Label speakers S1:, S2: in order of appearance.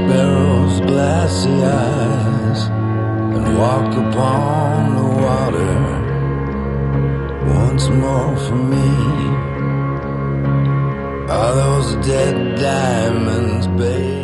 S1: sparrow's glassy eyes and walk upon the water once more for me. Are those dead diamonds, babe?